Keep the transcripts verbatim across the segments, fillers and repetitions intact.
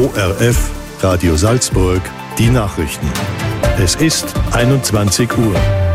O R F, Radio Salzburg, die Nachrichten. Es ist einundzwanzig Uhr.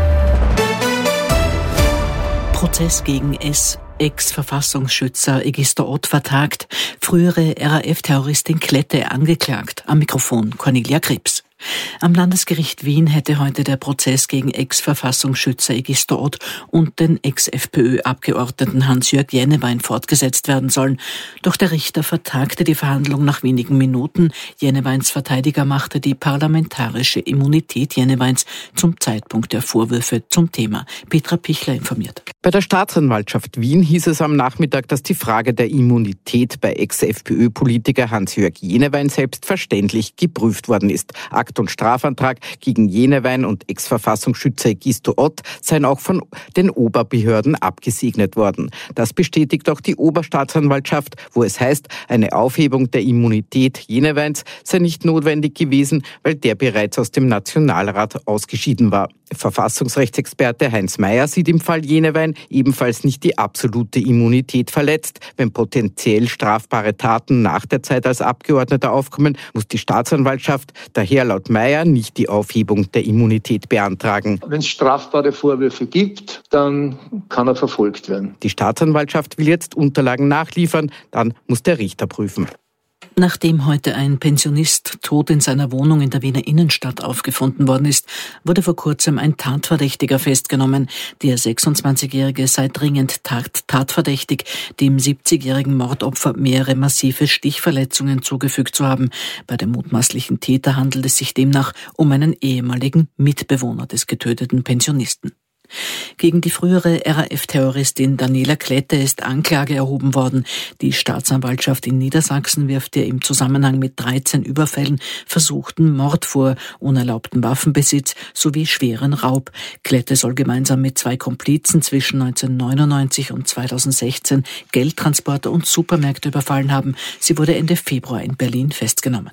Prozess gegen S. Ex-Verfassungsschützer Egister Ott vertagt, frühere R A F-Terroristin Klette angeklagt. Am Mikrofon Cornelia Krebs. Am Landesgericht Wien hätte heute der Prozess gegen Ex-Verfassungsschützer Egister Ott und den Ex-FPÖ-Abgeordneten Hans-Jörg Jennewein fortgesetzt werden sollen. Doch der Richter vertagte die Verhandlung nach wenigen Minuten. Jenneweins Verteidiger machte die parlamentarische Immunität Jenneweins zum Zeitpunkt der Vorwürfe zum Thema. Petra Pichler informiert. Bei der Staatsanwaltschaft Wien hieß es am Nachmittag, dass die Frage der Immunität bei Ex-FPÖ-Politiker Hans-Jörg Jennewein selbstverständlich geprüft worden ist. Akt und Strafantrag gegen Jennewein und Ex-Verfassungsschützer Egister Ott seien auch von den Oberbehörden abgesegnet worden. Das bestätigt auch die Oberstaatsanwaltschaft, wo es heißt, eine Aufhebung der Immunität Jenneweins sei nicht notwendig gewesen, weil der bereits aus dem Nationalrat ausgeschieden war. Verfassungsrechtsexperte Heinz Mayer sieht im Fall Jennewein ebenfalls nicht die absolute Immunität verletzt. Wenn potenziell strafbare Taten nach der Zeit als Abgeordneter aufkommen, muss die Staatsanwaltschaft daher laut Mayer nicht die Aufhebung der Immunität beantragen. Wenn es strafbare Vorwürfe gibt, dann kann er verfolgt werden. Die Staatsanwaltschaft will jetzt Unterlagen nachliefern, dann muss der Richter prüfen. Nachdem heute ein Pensionist tot in seiner Wohnung in der Wiener Innenstadt aufgefunden worden ist, wurde vor kurzem ein Tatverdächtiger festgenommen. Der sechsundzwanzigjährige sei dringend tat- tatverdächtig, dem siebzigjährigen Mordopfer mehrere massive Stichverletzungen zugefügt zu haben. Bei dem mutmaßlichen Täter handelt es sich demnach um einen ehemaligen Mitbewohner des getöteten Pensionisten. Gegen die frühere R A F-Terroristin Daniela Klette ist Anklage erhoben worden. Die Staatsanwaltschaft in Niedersachsen wirft ihr im Zusammenhang mit dreizehn Überfällen versuchten Mord vor, unerlaubten Waffenbesitz sowie schweren Raub. Klette soll gemeinsam mit zwei Komplizen zwischen neunzehnhundertneunundneunzig und zweitausendsechzehn Geldtransporter und Supermärkte überfallen haben. Sie wurde Ende Februar in Berlin festgenommen.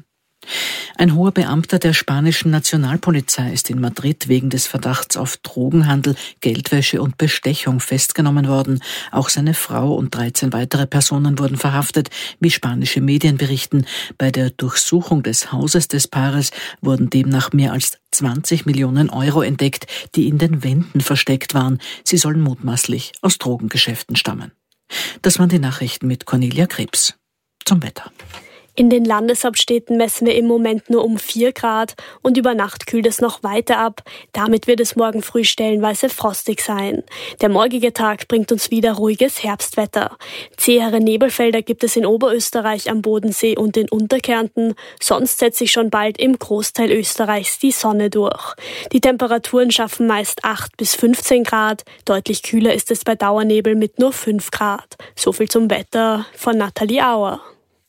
Ein hoher Beamter der spanischen Nationalpolizei ist in Madrid wegen des Verdachts auf Drogenhandel, Geldwäsche und Bestechung festgenommen worden. Auch seine Frau und dreizehn weitere Personen wurden verhaftet, wie spanische Medien berichten. Bei der Durchsuchung des Hauses des Paares wurden demnach mehr als zwanzig Millionen Euro entdeckt, die in den Wänden versteckt waren. Sie sollen mutmaßlich aus Drogengeschäften stammen. Das waren die Nachrichten mit Cornelia Krebs. Zum Wetter. In den Landeshauptstädten messen wir im Moment nur um vier Grad und über Nacht kühlt es noch weiter ab. Damit wird es morgen früh stellenweise frostig sein. Der morgige Tag bringt uns wieder ruhiges Herbstwetter. Zähere Nebelfelder gibt es in Oberösterreich, am Bodensee und in Unterkärnten. Sonst setzt sich schon bald im Großteil Österreichs die Sonne durch. Die Temperaturen schaffen meist acht bis fünfzehn Grad. Deutlich kühler ist es bei Dauernebel mit nur fünf Grad. So viel zum Wetter von Nathalie Auer.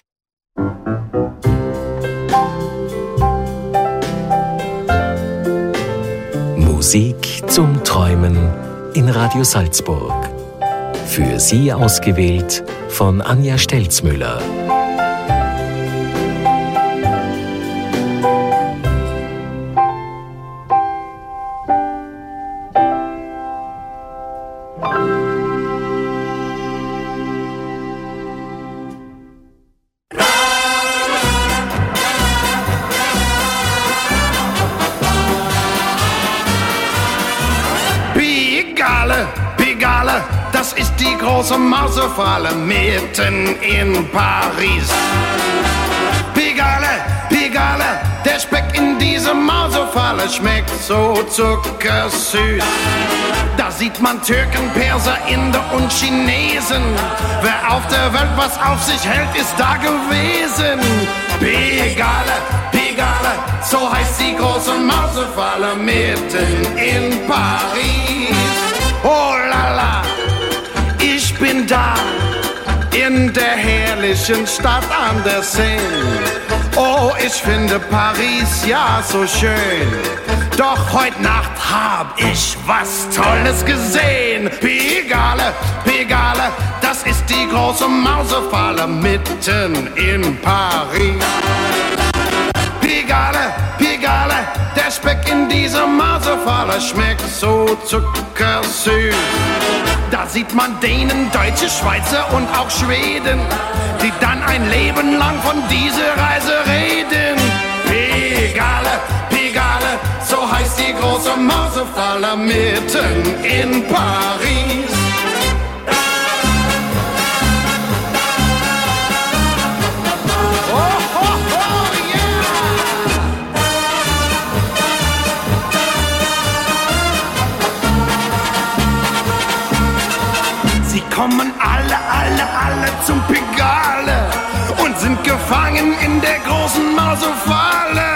Musik zum Träumen in Radio Salzburg. Für Sie ausgewählt von Anja Stelzmüller. Das ist die große Mausefalle mitten in Paris. Pegale, Pegale, der Speck in dieser Mausefalle schmeckt so zuckersüß. Da sieht man Türken, Perser, Inder und Chinesen. Wer auf der Welt was auf sich hält, ist da gewesen. Pegale, Pegale, so heißt die große Mausefalle mitten in Paris. Oh la la, ich bin da in der herrlichen Stadt an der Seine. Oh, ich finde Paris ja so schön. Doch heute Nacht hab ich was Tolles gesehen. Pigalle, Pigalle, das ist die große Mausefalle mitten in Paris. Pigalle, Pigalle, der Speck in dieser Mausefalle schmeckt so zuckersüß. Da sieht man Dänen, Deutsche, Schweizer und auch Schweden, die dann ein Leben lang von dieser Reise reden. Mausefalle mitten in Paris. Kommen alle, alle, alle zum Pigalle und sind gefangen in der großen Mausefalle.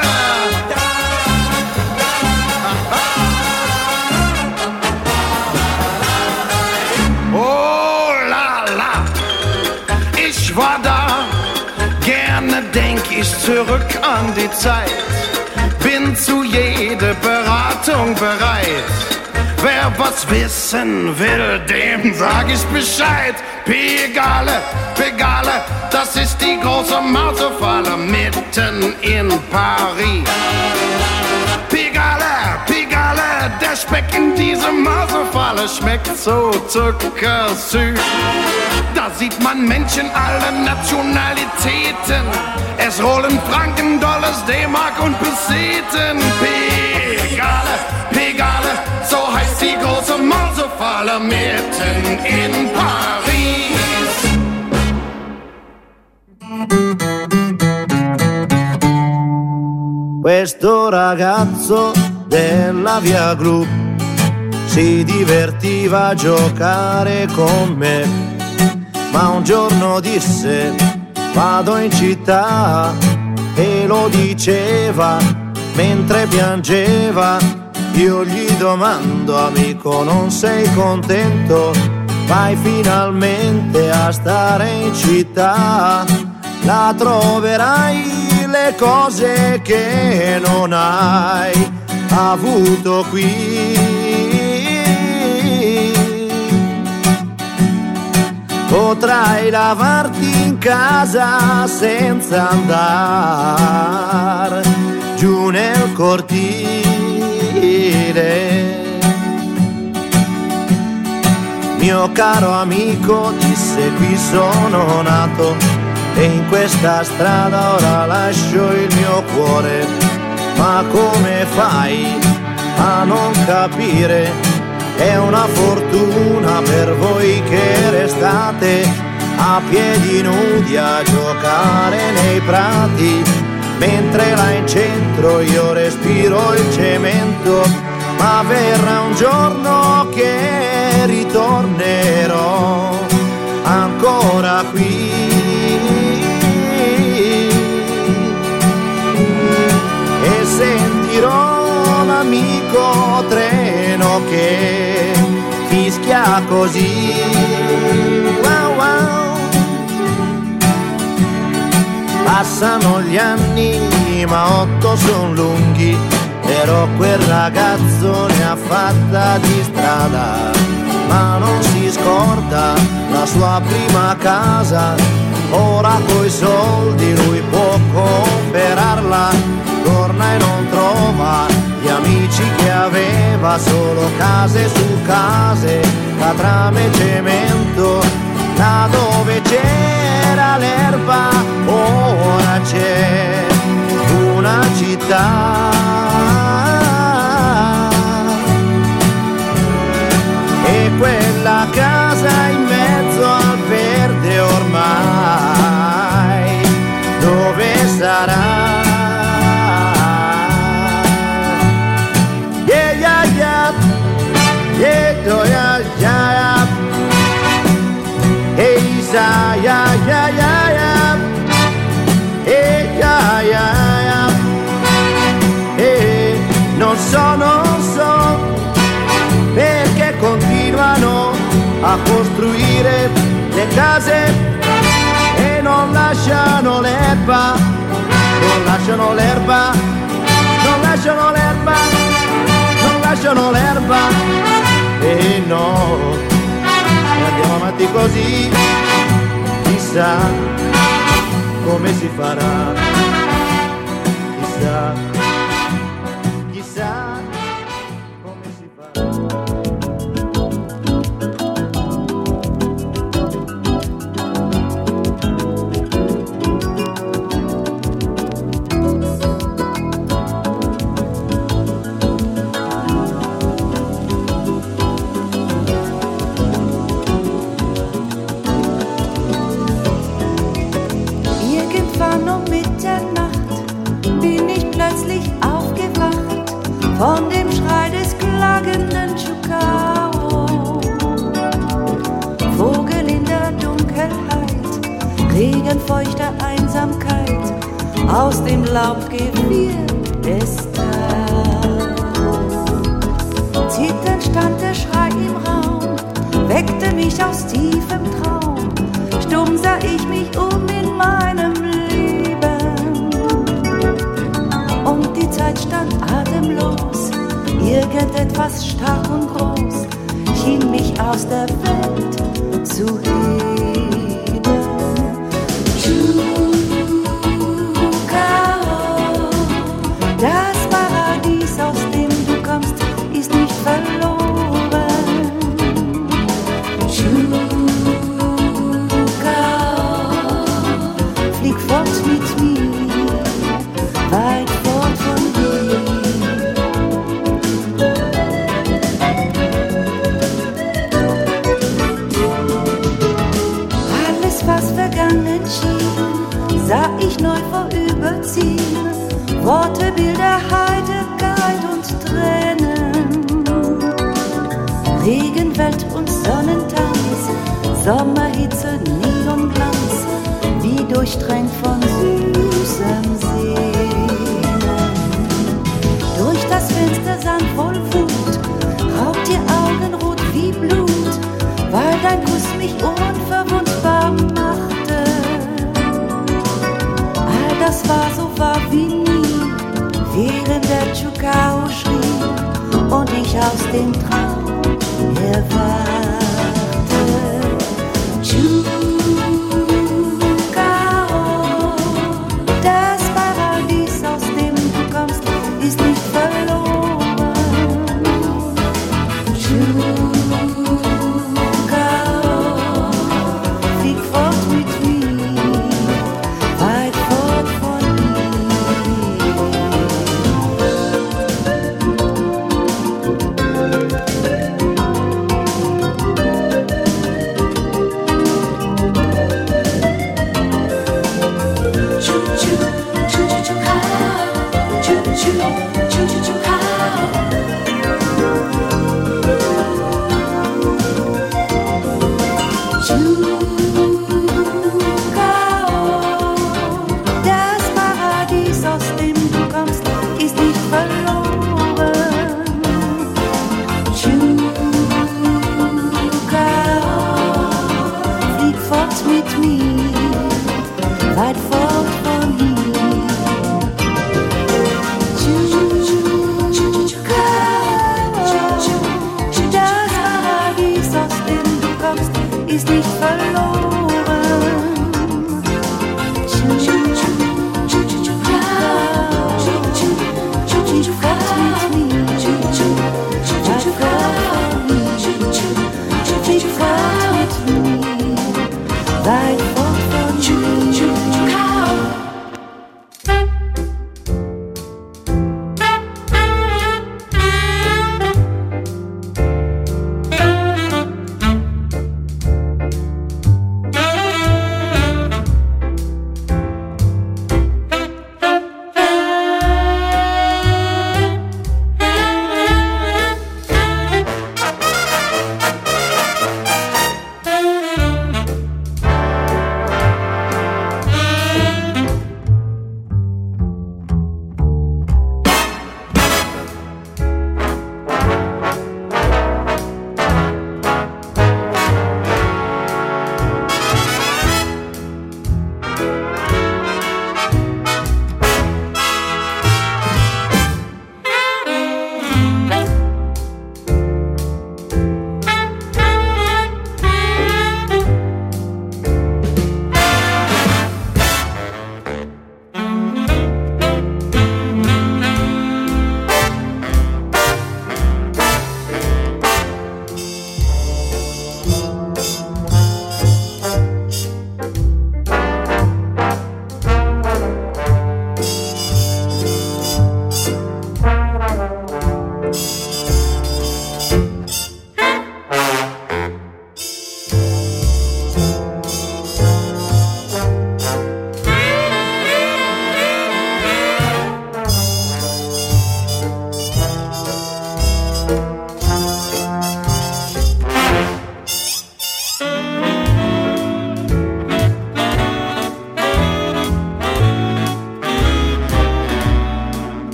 Oh la la, ich war da, gerne denk ich zurück an die Zeit, bin zu jeder Beratung bereit. Wer was wissen will, dem sag ich Bescheid. Pigalle, Pigalle, das ist die große Mausefalle mitten in Paris. Pigalle, Pigalle, der Speck in dieser Mausefalle schmeckt so zuckersüß. Da sieht man Menschen aller Nationalitäten. Es rollen Franken, Dollars, D-Mark und Peseten. Pigalle, Pigalle, so heißt die große Mausefalle mitten in Paris. Questo ragazzo della via Gru si divertiva a giocare con me, ma un giorno disse vado in città, e lo diceva mentre piangeva. Io gli domando, amico, non sei contento? Vai finalmente a stare in città, la troverai le cose che non hai avuto qui. Potrai lavarti in casa senza andare giù nel cortile. Mio caro amico, disse, qui sono nato e in questa strada ora lascio il mio cuore. Ma come fai a non capire? È una fortuna per voi che restate a piedi nudi a giocare nei prati, mentre là in centro io respiro il cemento. Ma verrà un giorno che ritornerò ancora qui, e sentirò l'amico treno che fischia così. Wow, wow. Passano gli anni ma otto son lunghi, però quel ragazzo ne ha fatta di strada, ma non si scorda la sua prima casa. Ora coi soldi lui può comprarla, torna e non trova gli amici che aveva, solo case su case, catrame e cemento. Da dove c'era l'erba ora c'è una città, e quella casa in mezzo al verde ormai dove sarà? Yeah, yeah, yeah, yeah, yeah, yeah, yeah. Hey, yeah, yeah, yeah, yeah, hey, yeah, yeah, yeah. Hey, non so, non so perché continuano a costruire le case e non lasciano l'erba, non lasciano l'erba, non lasciano l'erba, non lasciano l'erba. E no, andiamo avanti così, chissà come si farà, chissà, chissà come si farà. fliegenden Chukao. Vogel in der Dunkelheit, regenfeuchte Einsamkeit, aus dem Laubgewirr des Tags. Zitternd stand der Schrei im Raum, weckte mich aus tiefem Traum. Stumm sah ich mich um in meinem Leben. Und die Zeit stand atemlos, irgendetwas stark und groß schien mich aus der Welt zu heben. Chukao, das Paradies, aus dem du kommst, ist nicht verloren. Flieg fort mit mir, weit fort von hier. Alles, was vergangen schien, sah ich neu vorüberziehen. Worte, Bilder, Heiterkeit und Tränen. Regenwelt und Sonnentanz, Sommerhitze, Neonglanz, wie durchtränkt von süßem Sehnen. Durch das Fenster Sand voll Wut, raubt ihr Augen rot wie Blut, weil dein Kuss mich unverwundbar machte. All das war so wahr wie nie, während der Chukao schrie und ich aus dem Traum erwachte.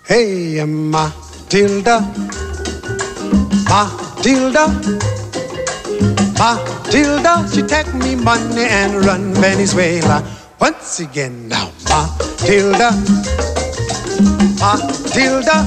Hey, Matilda, Matilda, Matilda, she take me money and run Venezuela. Once again now, Matilda, Matilda,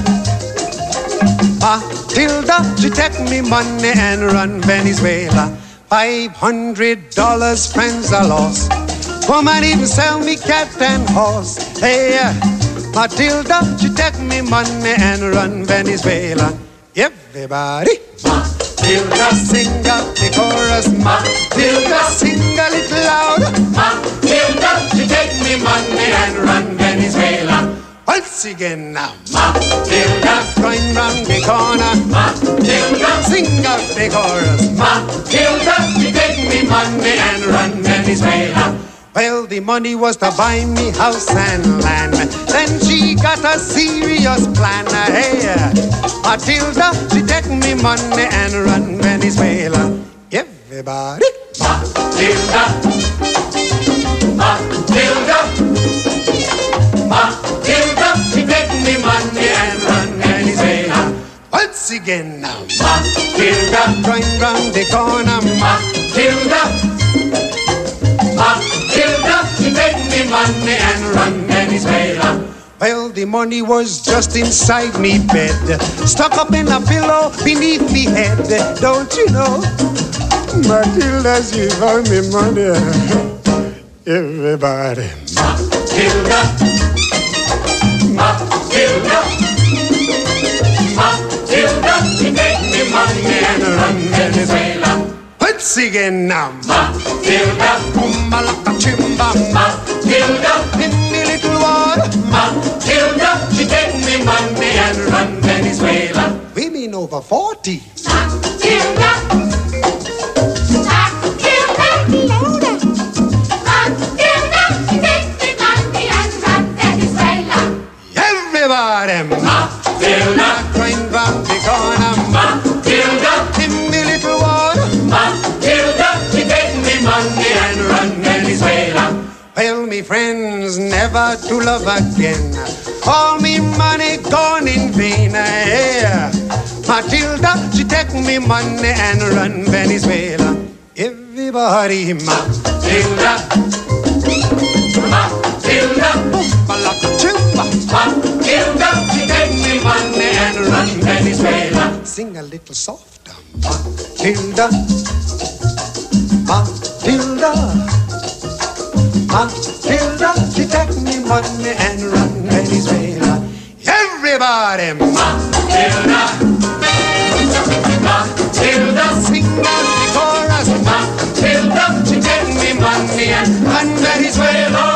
Matilda, she take me money and run Venezuela. Five hundred dollars, friends I lost. Woman even sell me cat and horse. Hey, Matilda, she take me money and run Venezuela. Everybody, Matilda, sing out the chorus. Matilda, sing a little louder. Matilda, she take me money and run Venezuela. Once again now, Matilda, going round the corner. Matilda, sing out the chorus. Matilda, she take me money and run Venezuela. Well, the money was to buy me house and land. Then she got a serious plan. Hey, Matilda, she take me money and run Venezuela. Everybody, Matilda, Matilda, Matilda, she take me money and run Venezuela. Once again now, Matilda, going round the corner. Matilda, Matilda, she take me money and run Venezuela. Well, the money was just inside me bed, stuck up in a pillow beneath me head. Don't you know, Matilda, she found me money. Everybody, Matilda, Matilda, Matilda, she take me money and run Venezuela. Once again now, Matilda, Malaka Chimba, Matilda, in the little water, Matilda, she take me money and run Venezuela. Women over forty, Matilda, Matilda, louder, Matilda, she take me money and run Venezuela. Everybody, Matilda, going round the corner, Matilda, in the little water, Matilda, she take me money and run Venezuela. Well, me friends, never to love again. All me money gone in vain. Yeah. Matilda, she take me money and run Venezuela. Everybody, Matilda, Matilda, Matilda, she take me money and run Venezuela. Sing a little softer, Matilda, Matilda, Matilda, she take me money and run Venezuela. Everybody, Matilda, Matilda, sing out the chorus. Matilda, she take me money and run Venezuela.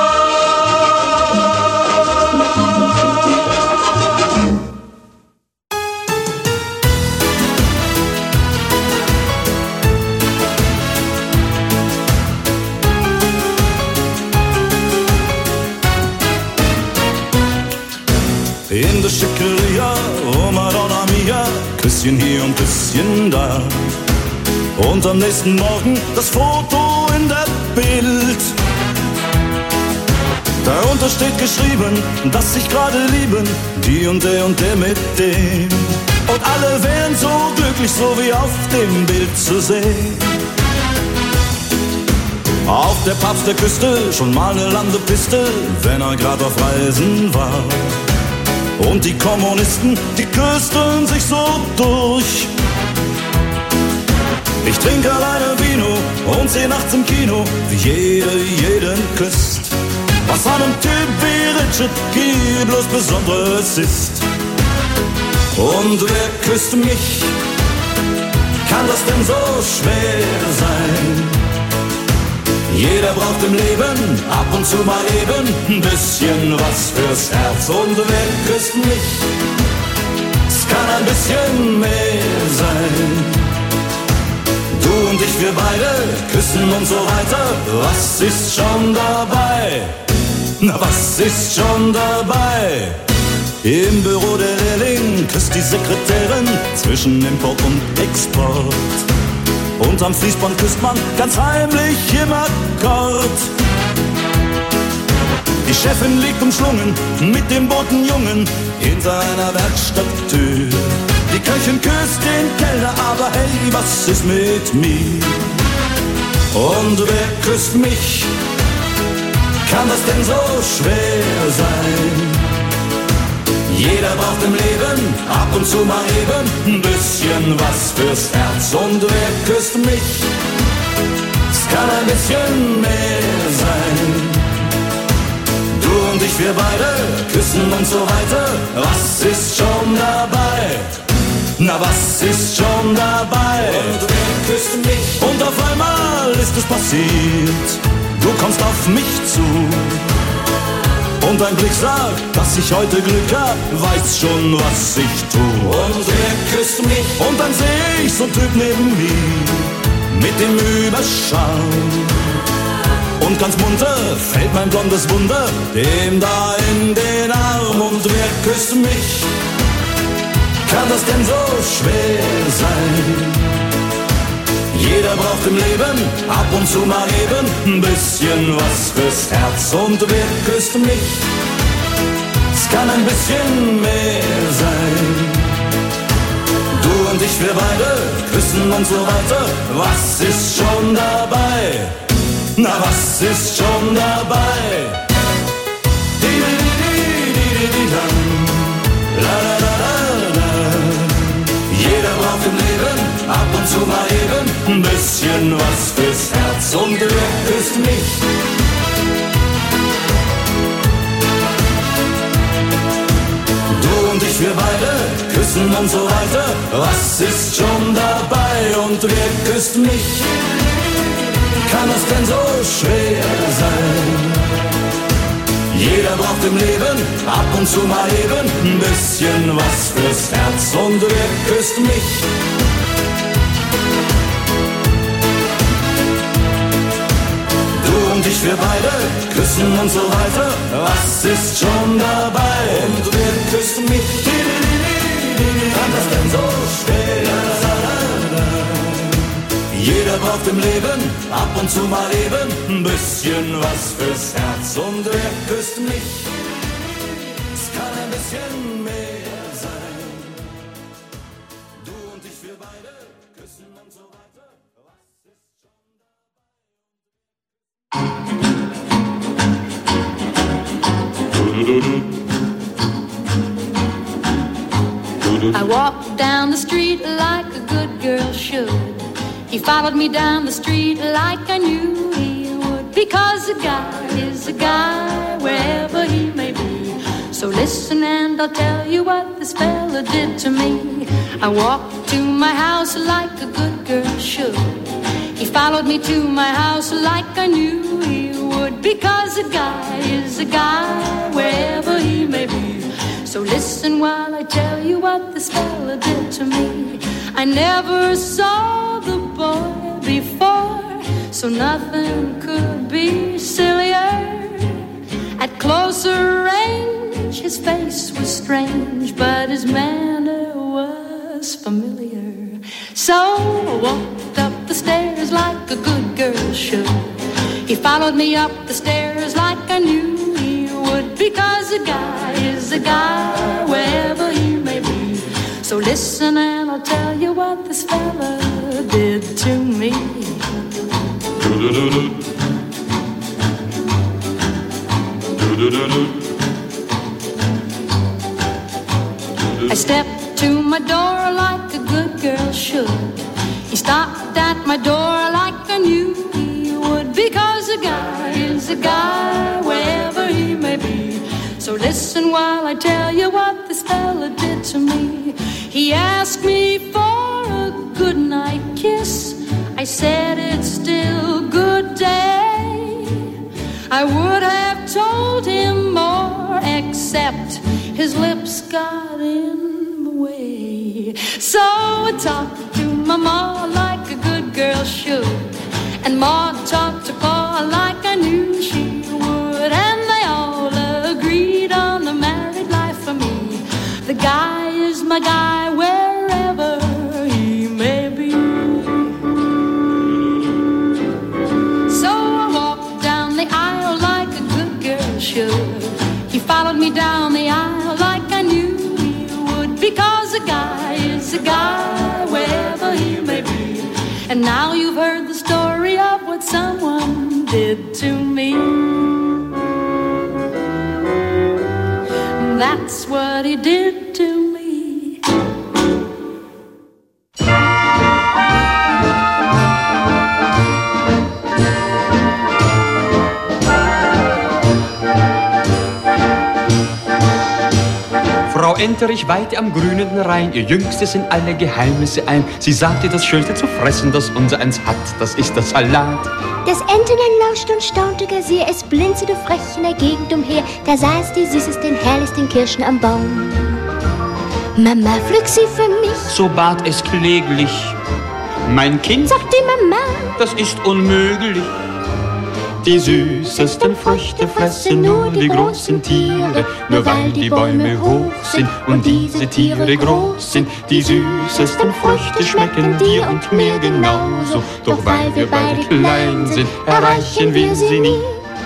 In der Schickeria, oh Madonna mia, Küsschen hier und Küsschen da. Und am nächsten Morgen das Foto in der Bild. Darunter steht geschrieben, dass sich gerade lieben, die und der und der mit dem. Und alle wären so glücklich, so wie auf dem Bild zu sehen. Auf der Papst der Küste, schon mal eine Landepiste, wenn er grad auf Reisen war. Und die Kommunisten, die küssten sich so durch. Ich trinke alleine Vino und seh nachts im Kino, wie jeder jeden küsst. Was an einem Typ wie Richard Gere bloß Besonderes ist. Und wer küsst mich? Kann das denn so schwer sein? Jeder braucht im Leben ab und zu mal eben ein bisschen was fürs Herz. Und wer küsst mich? Es kann ein bisschen mehr sein. Du und ich, wir beide küssen und so weiter. Was ist schon dabei? Na, was ist schon dabei? Im Büro der Lehrling küsst die Sekretärin zwischen Import und Export. Und am Fließband küsst man ganz heimlich im Akkord. Die Chefin liegt umschlungen mit dem Botenjungen hinter einer Werkstatttür. Die Köchin küsst den Kellner, aber hey, was ist mit mir? Und wer küsst mich? Kann das denn so schwer sein? Jeder braucht im Leben ab und zu mal eben ein bisschen was fürs Herz. Und wer küsst mich? Es kann ein bisschen mehr sein. Du und ich, wir beide küssen und so weiter. Was ist schon dabei? Na, was ist schon dabei? Und wer küsst mich? Und auf einmal ist es passiert. Du kommst auf mich zu. Und dein Blick sagt, dass ich heute Glück hab, weiß schon, was ich tu. Und wer küsst mich? Und dann seh ich so einen Typ neben mir mit dem Überschau. Und ganz munter fällt mein blondes Wunder dem da in den Arm. Und wer küsst mich? Kann das denn so schwer sein? Jeder braucht im Leben ab und zu mal eben ein bisschen was fürs Herz. Und wer küsst mich? Es kann ein bisschen mehr sein. Du und ich, wir beide küssen und so weiter. Was ist schon dabei? Na, was ist schon dabei? Di, di, di, di, di, di, la, la, la, la, la. Jeder braucht im Leben ab und zu mal eben ein bisschen was fürs Herz. Und wer küsst mich? Du und ich, wir beide küssen und so weiter. Was ist schon dabei? Und wer küsst mich? Kann es denn so schwer sein? Jeder braucht im Leben ab und zu mal eben ein bisschen was fürs Herz. Und wer küsst mich? Du und ich, wir beide küssen und so weiter. Was ist schon dabei? Und wer küsst mich? Kann das denn so schwer sein? Jeder braucht im Leben ab und zu mal eben ein bisschen was fürs Herz. Und wer küsst mich? Es kann ein bisschen mehr sein. Du und ich, wir beide küssen und so weiter. Was ist schon dabei? I walked down the street like a good girl should. He followed me down the street like I knew he would. Because a guy is a guy wherever he may be. So listen and I'll tell you what this fella did to me. I walked to my house like a good girl should. He followed me to my house like I knew he would. Because a guy is a guy wherever he may be. So listen while I tell you what this fella did to me. I never saw the boy before, so nothing could be sillier. At closer range, his face was strange, but his manner was familiar. So I walked up the stairs like a good girl should. He followed me up the stairs like I knew he would. Because a guy is a guy wherever he may be. So listen and I'll tell you what this fella did to me. I stepped to my door like a good girl should. He stopped at my door like I knew he would. Because a guy is a guy wherever he may be. So listen while I tell you what this fella did to me. He asked me for a goodnight kiss. I said it's still good day. I would have told him more, except his lips got in the way. So I talked to my ma like a good girl should. And ma talked to pa like I knew she would. And they all agreed on the married life for me. The guy is my guy wherever he may be. So I walked down the aisle like a good girl should. followed me down the aisle like I knew he would, because a guy is a guy wherever he may be. And now you've heard the story of what someone did to me. That's what he did to me. Frau Enterich weihte am grünen Rhein ihr Jüngstes in alle Geheimnisse ein. Sie sagte, das Schönste zu fressen, das unser eins hat, das ist das Salat. Das Entlein lauschte und staunte gar sehr, es blinzelte frech in der Gegend umher. Da sah es die süßesten, herrlichsten Kirschen am Baum. Mama, pflück sie für mich, so bat es kläglich. Mein Kind, sagt die Mama, das ist unmöglich. Die süßesten Früchte fressen nur die großen Tiere, nur weil die Bäume hoch sind und diese Tiere groß sind. Die süßesten Früchte schmecken dir und mir genauso, doch weil wir beide klein sind, erreichen wir sie nie.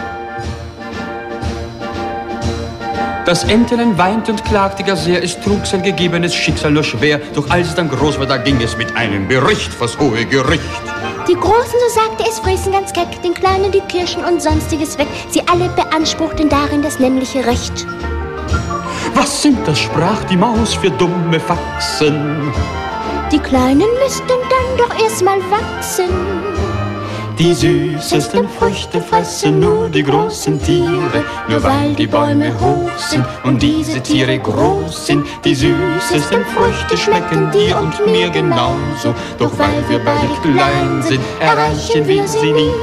Das Entlein weinte und klagte gar sehr, es trug sein gegebenes Schicksal nur schwer. Doch als es dann groß war, da ging es mit einem Bericht vors hohe Gericht. Die Großen, so sagte es, frissen ganz keck, den Kleinen die Kirschen und Sonstiges weg. Sie alle beanspruchten darin das nämliche Recht. Was sind das, sprach die Maus, für dumme Faxen? Die Kleinen müssten dann doch erst mal wachsen. Die süßesten Früchte fressen nur die großen Tiere, nur weil die Bäume hoch sind und diese Tiere groß sind. Die süßesten Früchte schmecken dir und mir genauso, doch weil wir beide klein sind, erreichen wir sie nie.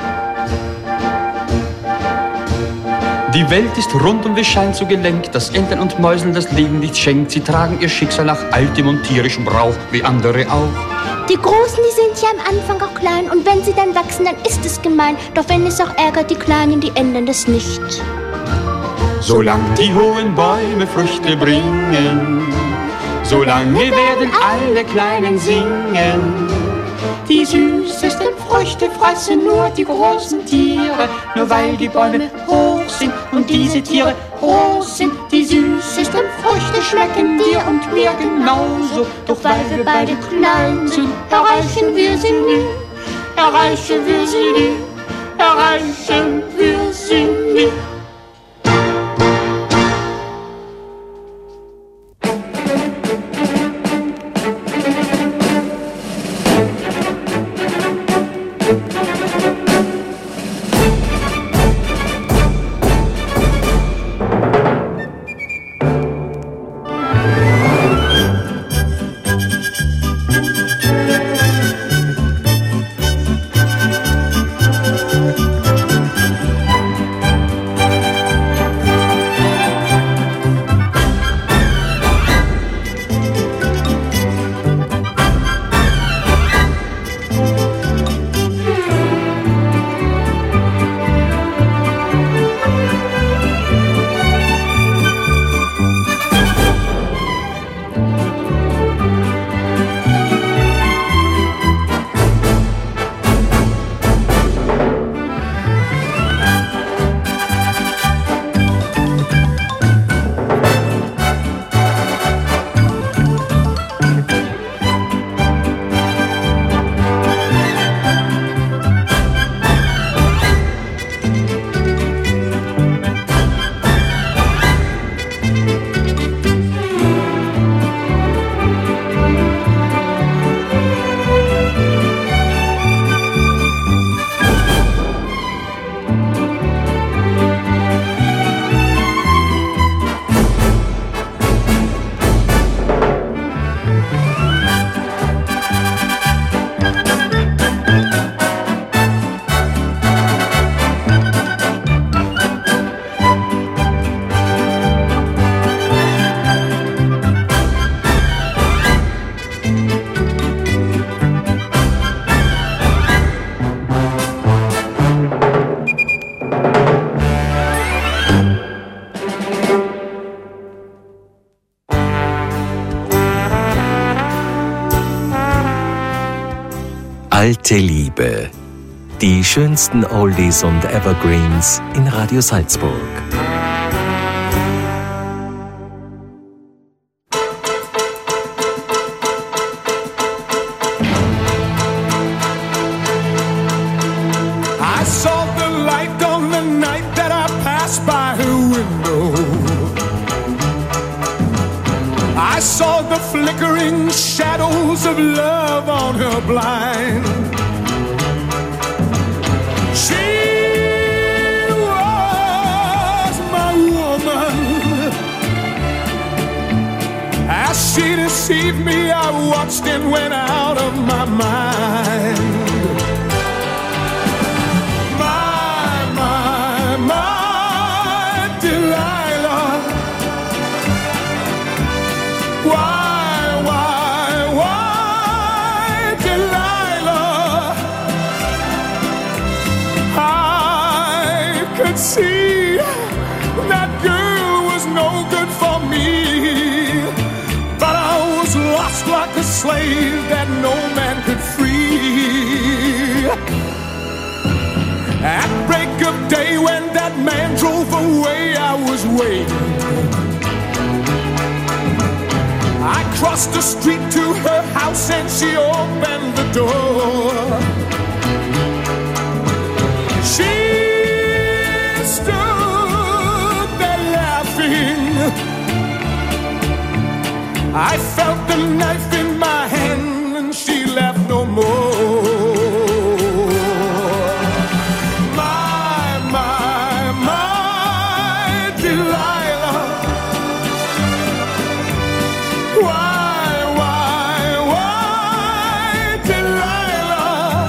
Die Welt ist rund und wie scheint so gelenkt, dass Enten und Mäuseln das Leben nicht schenkt. Sie tragen ihr Schicksal nach altem und tierischem Brauch, wie andere auch. Die Großen, die sind ja am Anfang auch klein, und wenn sie dann wachsen, dann ist es gemein. Doch wenn es auch ärgert, die Kleinen, die ändern das nicht. Solange die hohen Bäume Früchte bringen, solange werden alle Kleinen singen. Die süßesten Früchte fressen nur die großen Tiere, nur weil die Bäume hoch sind und diese Tiere groß sind. Die süßesten Früchte schmecken dir und mir genauso, doch weil wir beide klein sind, erreichen wir sie nie, erreichen wir sie nie, erreichen wir sie nie. Alte Liebe. Die schönsten Oldies und Evergreens in Radio Salzburg. flickering shadows of love on her blind. She was my woman. As she deceived me, I watched and went out of my mind. My, my, my Delilah. Why, why, why, Delilah? I could see that girl was no good for me, but I was lost like a slave that no man could free. At break of day when that man drove away, I was waiting. I crossed the street to her house and she opened the door. She stood there laughing. I felt the knife in my hand and she laughed no more. My, my, my Delilah. Why, why, why, Delilah?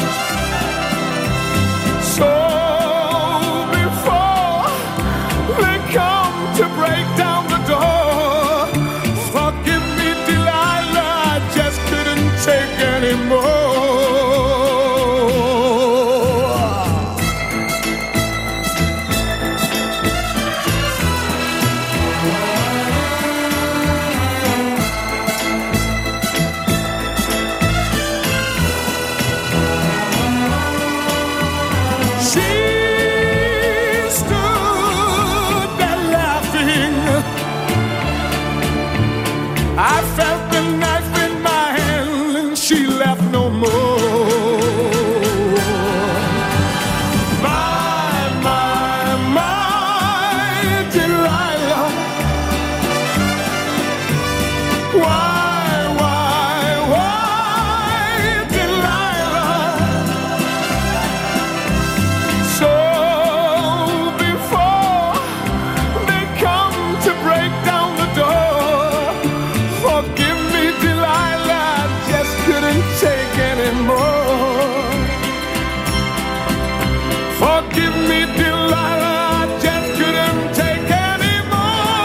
So before they come to break down the door, forgive me, Delilah, I just couldn't take anymore. I felt the knife in my hand and she left no more. My, my, my Delilah. Why, why, why, Delilah? So before they come to break down the door, forgive me, Delilah, I just couldn't take anymore. Forgive me, Delilah, I just couldn't take anymore.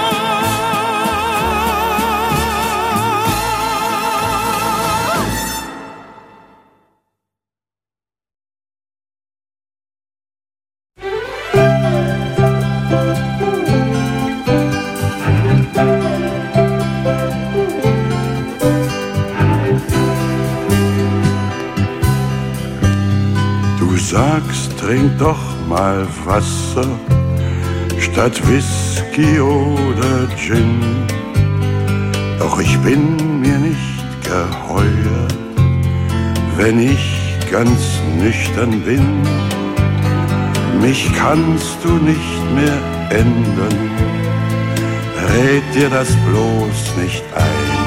Du sagst, trink doch mal Wasser statt Whisky oder Gin. Doch ich bin mir nicht geheuer, wenn ich ganz nüchtern bin. Mich kannst du nicht mehr ändern, red dir das bloß nicht ein.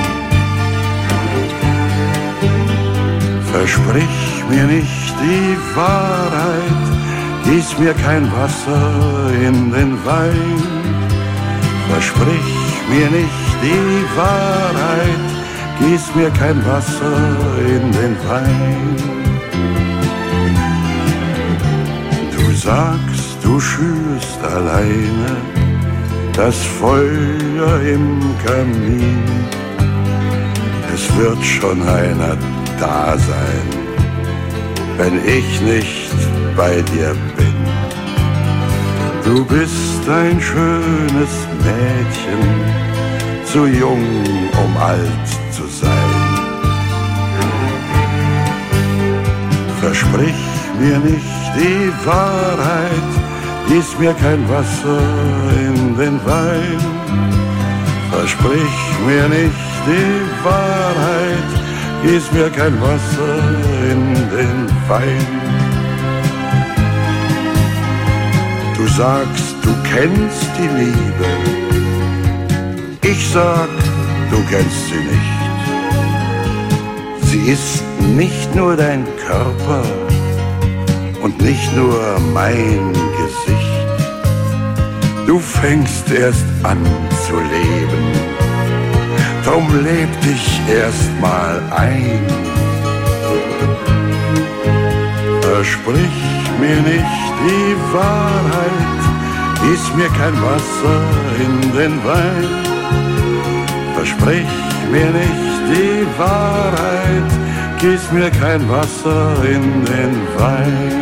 Versprich mir nicht die Wahrheit, gieß mir kein Wasser in den Wein. Versprich mir nicht die Wahrheit, gieß mir kein Wasser in den Wein. Du sagst, du schürst alleine das Feuer im Kamin. Es wird schon einer da sein, wenn ich nicht bei dir bin. Du bist ein schönes Mädchen, zu jung, um alt zu sein. Versprich mir nicht die Wahrheit, gieß mir kein Wasser in den Wein. Versprich mir nicht die Wahrheit, gieß mir kein Wasser in den Wein. Du sagst, du kennst die Liebe. Ich sag, du kennst sie nicht. Sie ist nicht nur dein Körper und nicht nur mein Gesicht. Du fängst erst an zu leben, drum leb dich erst mal ein. Versprich mir nicht die Wahrheit, gieß mir kein Wasser in den Wein. Versprich mir nicht die Wahrheit, gieß mir kein Wasser in den Wein.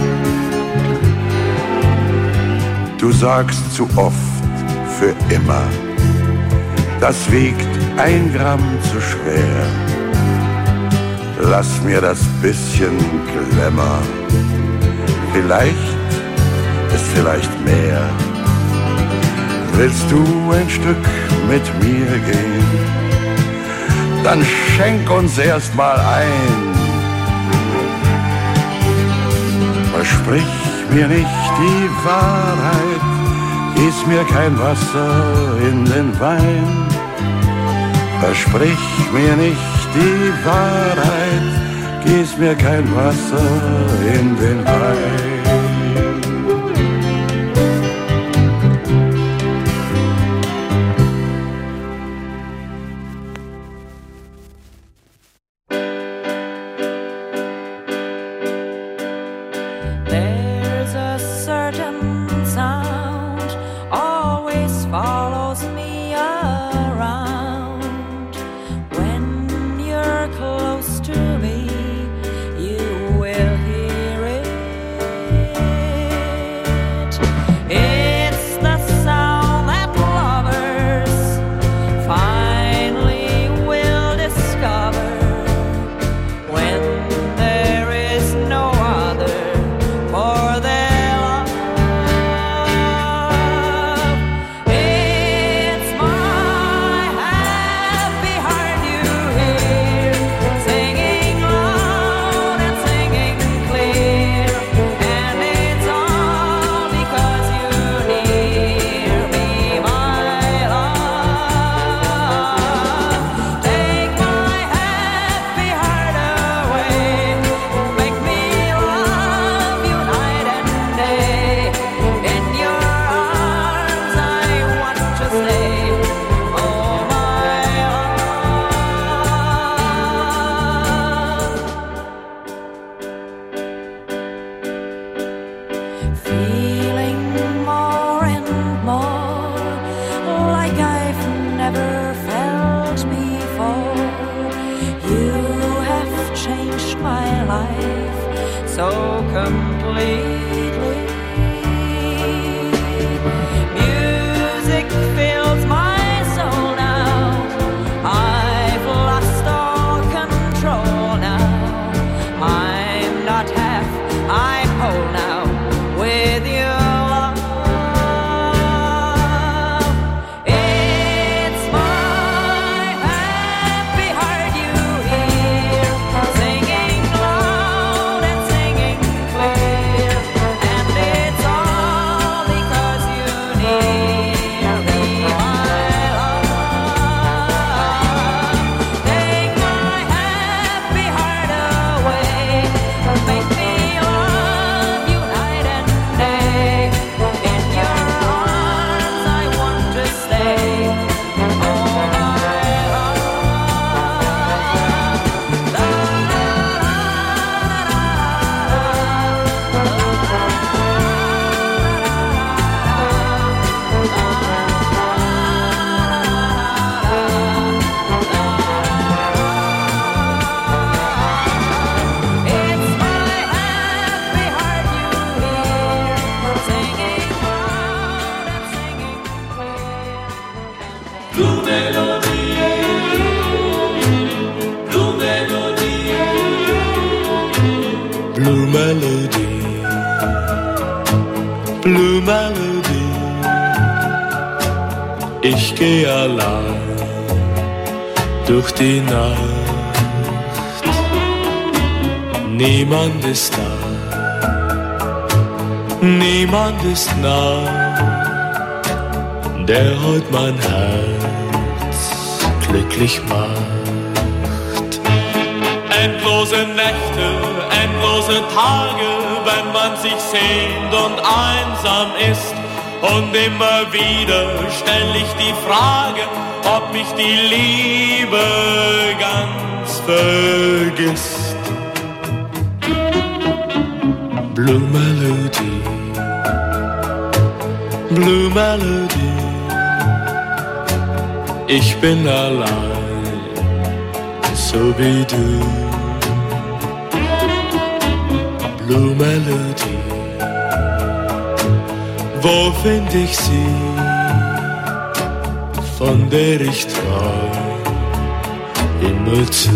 Du sagst zu oft für immer, das wiegt ein Gramm zu schwer. Lass mir das bisschen Glamour, vielleicht ist vielleicht mehr. Willst du ein Stück mit mir gehen, dann schenk uns erst mal ein. Versprich mir nicht die Wahrheit, gieß mir kein Wasser in den Wein. Versprich mir nicht die Wahrheit, gieß mir kein Wasser in den Wein. Ich geh allein durch die Nacht. Niemand ist da, niemand ist nah, der heut mein Herz glücklich macht. Endlose Nächte, endlose Tage, wenn man sich sehnt und einsam ist. Und immer wieder stell ich die Frage, ob mich die Liebe ganz vergisst. Blue Melody, Blue Melody, ich bin allein, so wie du. Blue Melody, wo find ich sie, von der ich träum immerzu?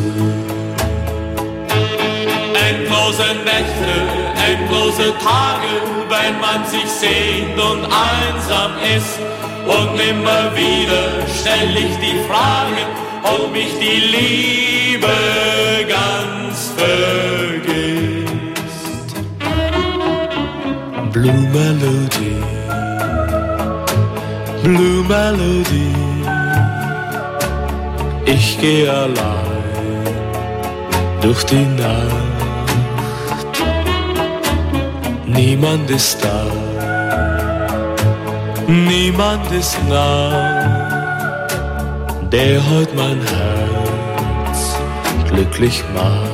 Endlose Nächte, endlose Tage, wenn man sich sehnt und einsam ist. Und immer wieder stell ich die Frage, ob mich die Liebe ganz vergisst. Blue Melody, Blue Melody, ich geh allein durch die Nacht. Niemand ist da, niemand ist nah, der heut mein Herz glücklich macht.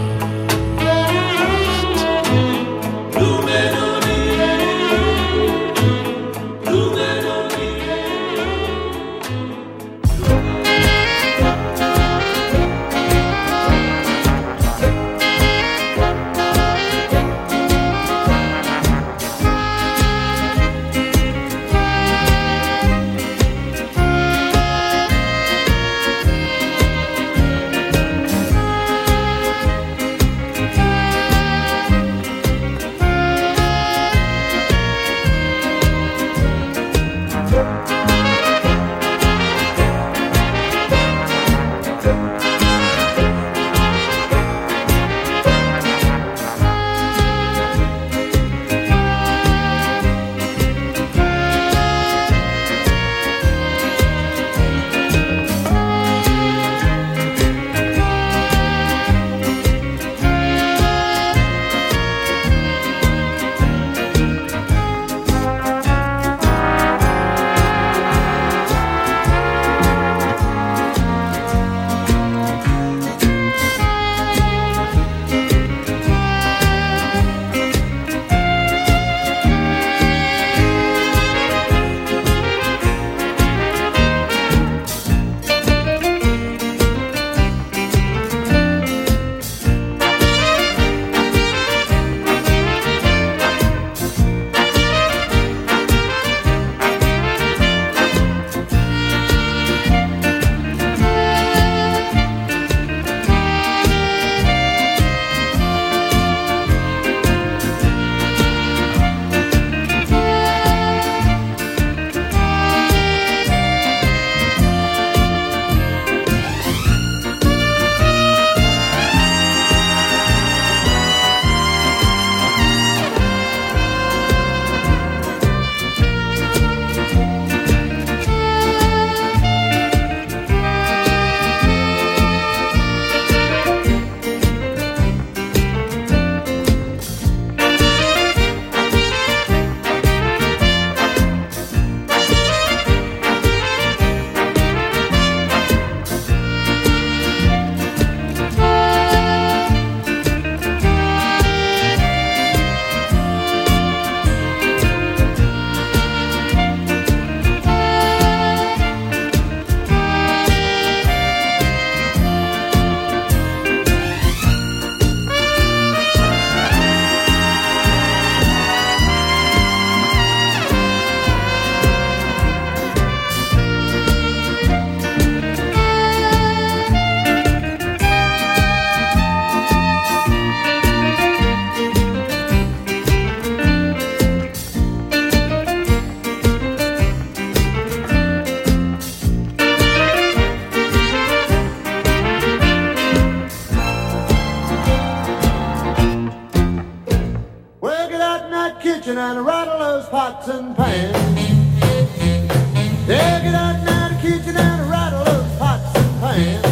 kitchen and rattle those pots and pans. Yeah, get out now to the kitchen and rattle those pots and pans.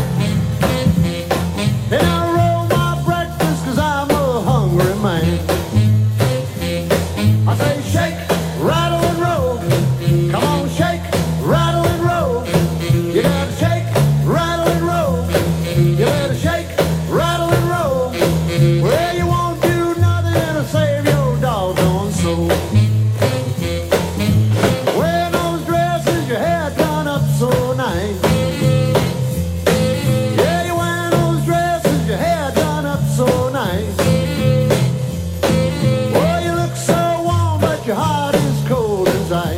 better shake, rattle and roll. Well, you won't do nothing to save your doggone soul. Wearing those dresses, your hair done up so nice. Yeah, you're wearing those dresses, your hair done up so nice. Oh, you look so warm, but your heart is cold as ice.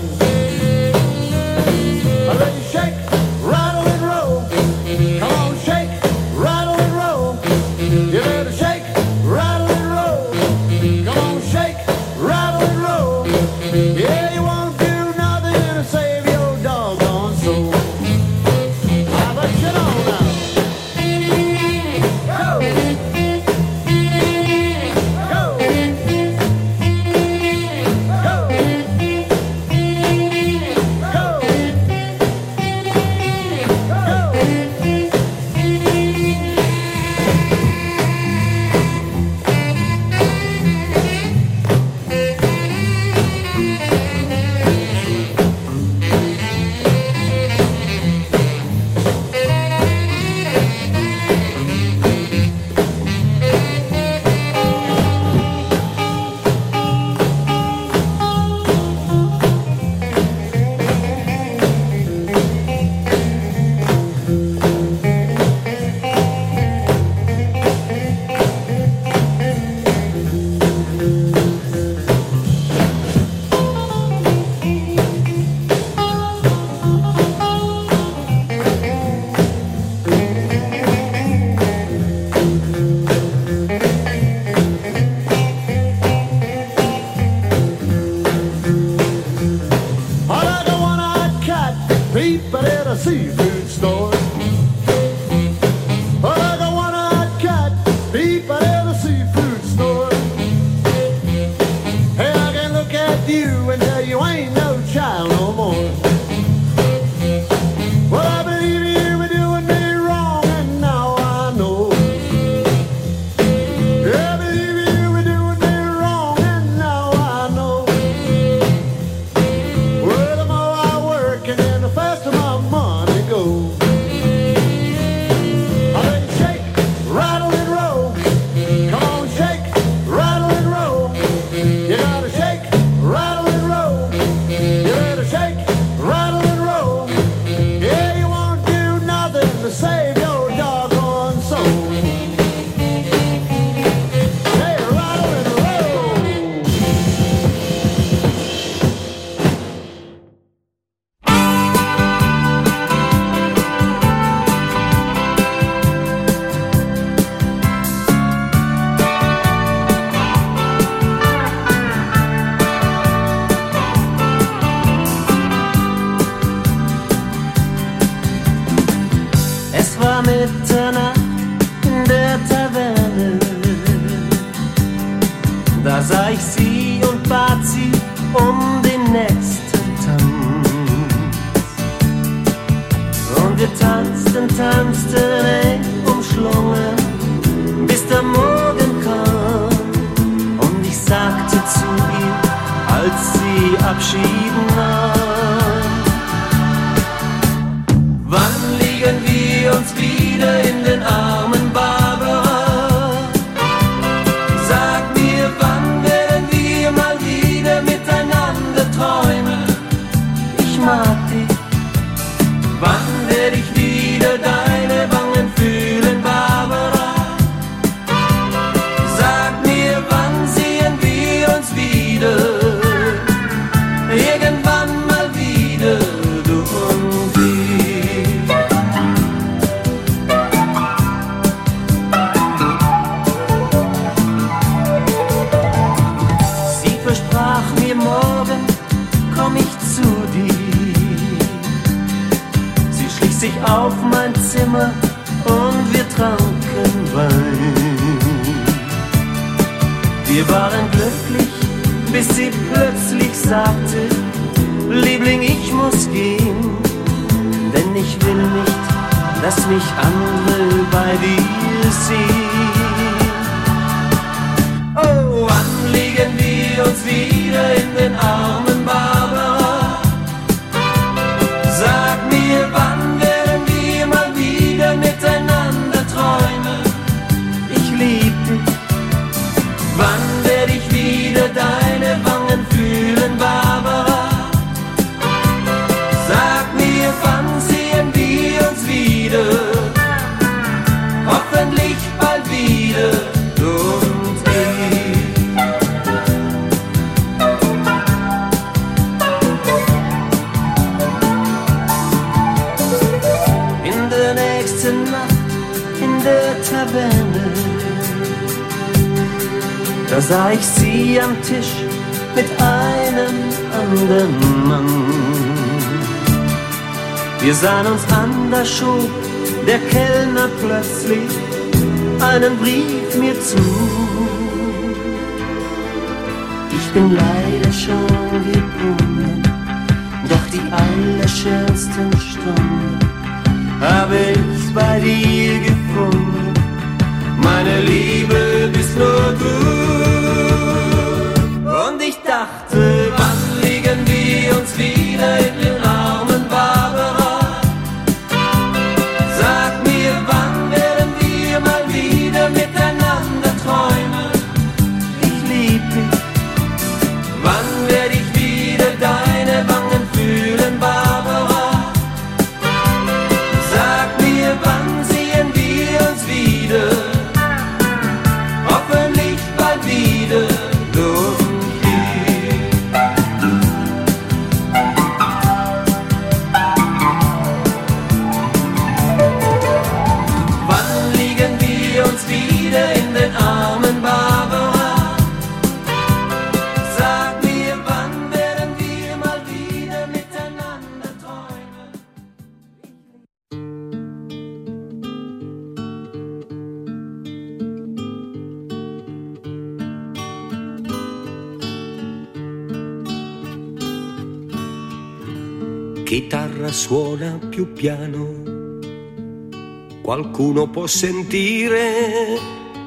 I let you shake, rattle and roll. Come on, shake, rattle and roll. You better shake, rattle and roll. Come on, shake, rattle and roll. Yeah, you won't do nothing to save your doggone soul. How about you know now? Go! Go! People at a seafood store. Well, I got one-eyed cat, people at a seafood store. Hey, I can look at you and tell you ain't no child no more. Well, I believe you were doing me wrong, and now I know. Yeah, I believe you were doing me wrong, and now I know. Well, the more I work, and then the faster my money goes. I let you shake, rattle and roll. Come on, shake, rattle and roll. You gotta shake, rattle and roll. You better shake, rattle and roll. Yeah, you won't do nothing to save your doggone soul. Hey, rattle and roll. Es war Mitternacht in der Taverne. Da sah ich sie und bat sie um den nächsten Tanz. Und wir tanzten, tanzten eng umschlungen, bis der Morgen kam. Und ich sagte zu ihr, als sie Abschied nahm: Wann liegen wir uns wieder in den Armen, Barbara? Sag mir, wann werden wir mal wieder miteinander träumen? Ich mag dich. Wann werde ich wieder deine Wangen fühlen, Barbara? Sag mir, wann sehen wir uns wieder? Irgendwann mal wieder, du und ich. Sie versprach mir, morgen komm ich zu dir. Sie schlich sich auf mein Zimmer und wir tranken Wein. Wir waren glücklich, bis sie plötzlich sagte: Liebling, ich muss gehen, denn ich will nicht, dass mich andere bei dir sehen. Oh, wann liegen wir uns wieder in den Armen, Barbara? Sag mir, wann werden wir mal wieder miteinander träumen? der Taverne. Da sah ich sie am Tisch mit einem anderen Mann. Wir sahen uns an, da schob der Kellner plötzlich einen Brief mir zu. Ich bin leider schon gebunden, doch die allerschönsten Stunden habe ich bei dir gefunden. Meine Liebe bist nur du. Und ich dachte, wann liegen wir uns wieder in den Armen, Barbara? Sag mir, wann werden wir mal wieder miteinander träumen? Ich lieb dich. Wann werde ich wieder deine Wangen fühlen, Barbara? Sag mir, wann sehen wir uns wieder? Hoffentlich bald wieder, du und ich. Wann liegen wir uns wieder in den Armen, Barbara? Sag mir, wann werden wir mal wieder miteinander träumen? Chitarra suona più piano, qualcuno può sentire,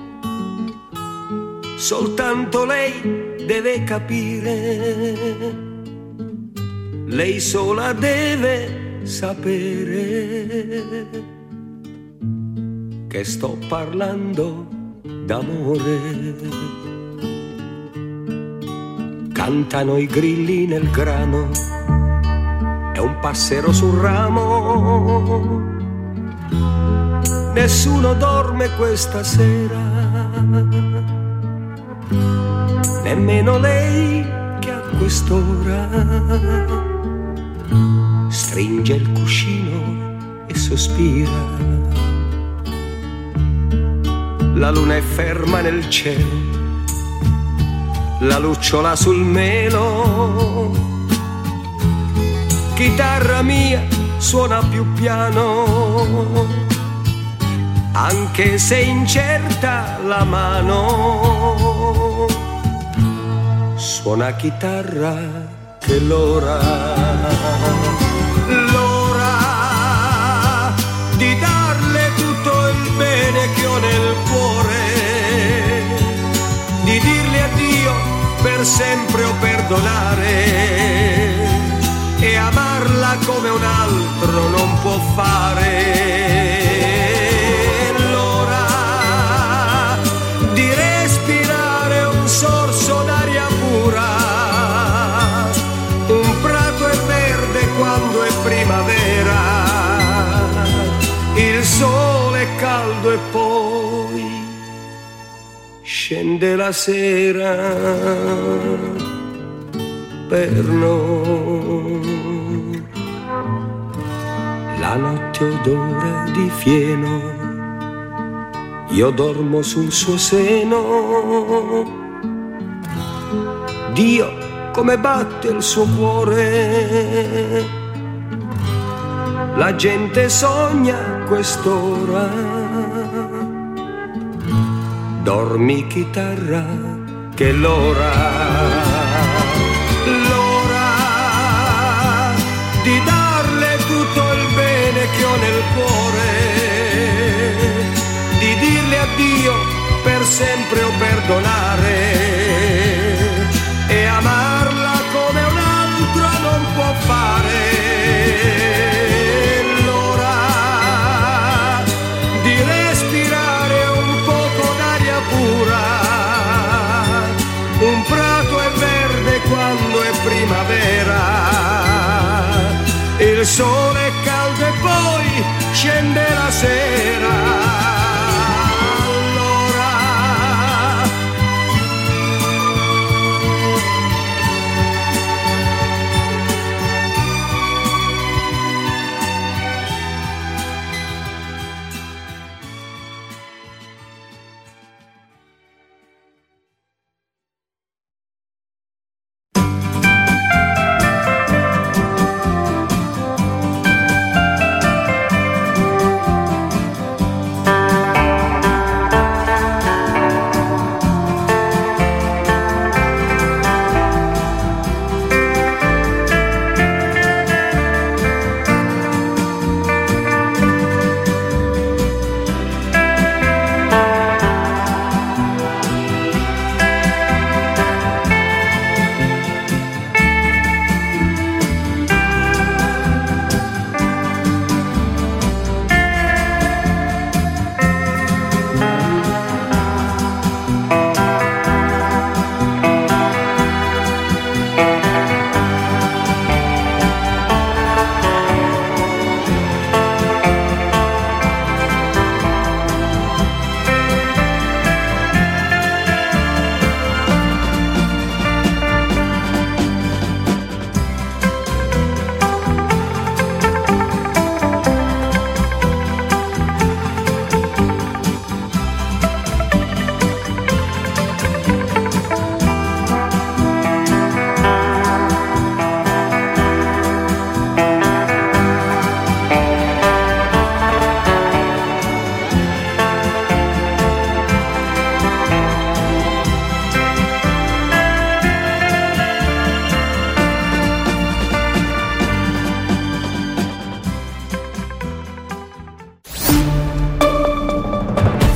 soltanto lei deve capire, lei sola deve sapere che sto parlando d'amore. Cantano i grilli nel grano, è un passero sul ramo, nessuno dorme questa sera, nemmeno lei che a quest'ora stringe il cuscino e sospira. La luna è ferma nel cielo, la lucciola sul melo. Chitarra mia suona più piano, anche se incerta la mano. Suona chitarra che l'ora, l'ora di darle tutto il bene che ho nel cuore, di dirle addio per sempre o perdonare, e amarla come un altro non può fare. L'ora di respirare un sorso d'aria pura, un prato è verde quando è primavera, il sole è caldo e poi scende la sera per noi. La notte odora di fieno, io dormo sul suo seno. Dio, come batte il suo cuore, la gente sogna a quest'ora. Dormi chitarra che l'ora, di darle tutto il bene che ho nel cuore, di dirle addio per sempre o perdonare, e amarla come un altro non può fare. L'ora di respirare un poco d'aria pura, un prato è verde quando è primavera, il sole è caldo e poi scende la sera.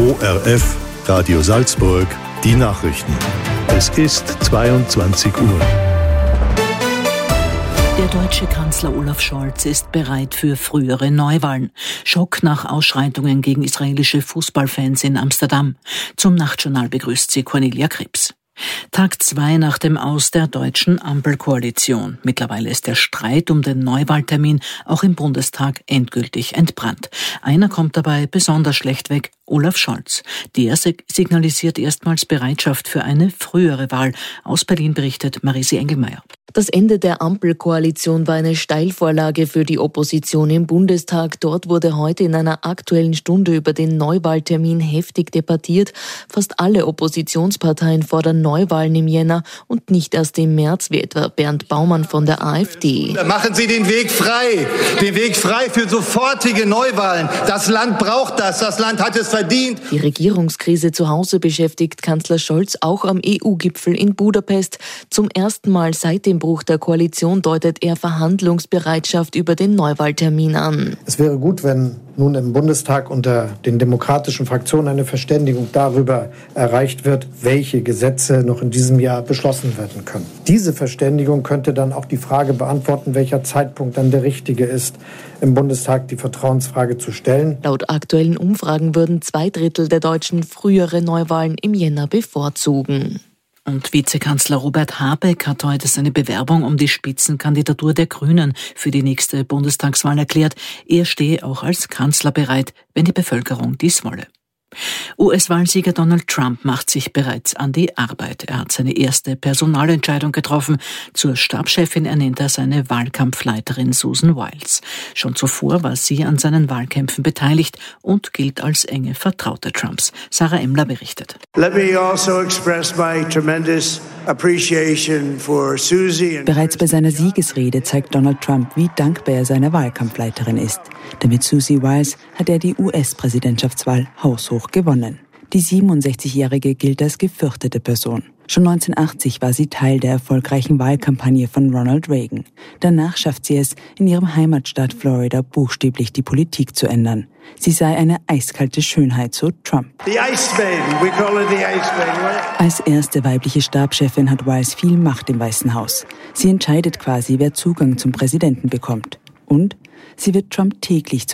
O R F, Radio Salzburg, die Nachrichten. Es ist zweiundzwanzig Uhr. Der deutsche Kanzler Olaf Scholz ist bereit für frühere Neuwahlen. Schock nach Ausschreitungen gegen israelische Fußballfans in Amsterdam. Zum Nachtjournal begrüßt sie Cornelia Krebs. Tag zwei nach dem Aus der deutschen Ampelkoalition. Mittlerweile ist der Streit um den Neuwahltermin auch im Bundestag endgültig entbrannt. Einer kommt dabei besonders schlecht weg, Olaf Scholz. Der signalisiert erstmals Bereitschaft für eine frühere Wahl. Aus Berlin berichtet Marisi Engelmeier. Das Ende der Ampelkoalition war eine Steilvorlage für die Opposition im Bundestag. Dort wurde heute in einer aktuellen Stunde über den Neuwahltermin heftig debattiert. Fast alle Oppositionsparteien fordern Neuwahlen im Jänner und nicht erst im März, wie etwa Bernd Baumann von der AfD. Machen Sie den Weg frei, den Weg frei für sofortige Neuwahlen. Das Land braucht das, das Land hat es verdient. Die Regierungskrise zu Hause beschäftigt Kanzler Scholz auch am E U-Gipfel in Budapest. Zum ersten Mal seit dem Bruch der Koalition deutet er Verhandlungsbereitschaft über den Neuwahltermin an. Es wäre gut, wenn nun im Bundestag unter den demokratischen Fraktionen eine Verständigung darüber erreicht wird, welche Gesetze noch in diesem Jahr beschlossen werden können. Diese Verständigung könnte dann auch die Frage beantworten, welcher Zeitpunkt dann der richtige ist, im Bundestag die Vertrauensfrage zu stellen. Laut aktuellen Umfragen würden zwei Drittel der Deutschen frühere Neuwahlen im Jänner bevorzugen. Und Vizekanzler Robert Habeck hat heute seine Bewerbung um die Spitzenkandidatur der Grünen für die nächste Bundestagswahl erklärt. Er stehe auch als Kanzler bereit, wenn die Bevölkerung dies wolle. U S-Wahlsieger Donald Trump macht sich bereits an die Arbeit. Er hat seine erste Personalentscheidung getroffen. Zur Stabschefin ernennt er seine Wahlkampfleiterin Susan Wiles. Schon zuvor war sie an seinen Wahlkämpfen beteiligt und gilt als enge Vertraute Trumps. Sarah Emler berichtet. Let me also express my tremendous appreciation for Susie. Bereits bei seiner Siegesrede zeigt Donald Trump, wie dankbar er seiner Wahlkampfleiterin ist. Denn mit Susie Wiles hat er die U S-Präsidentschaftswahl haushoch gewonnen. Die siebenundsechzigjährige gilt als gefürchtete Person. Schon neunzehnhundertachtzig war sie Teil der erfolgreichen Wahlkampagne von Ronald Reagan. Danach schafft sie es, in ihrem Heimatstaat Florida buchstäblich die Politik zu ändern. Sie sei eine eiskalte Schönheit, so Trump. The Ice Maiden. We call her the Ice Maiden. Als erste weibliche Stabschefin hat Wiles viel Macht im Weißen Haus. Sie entscheidet quasi, wer Zugang zum Präsidenten bekommt. Und sie wird Trump täglich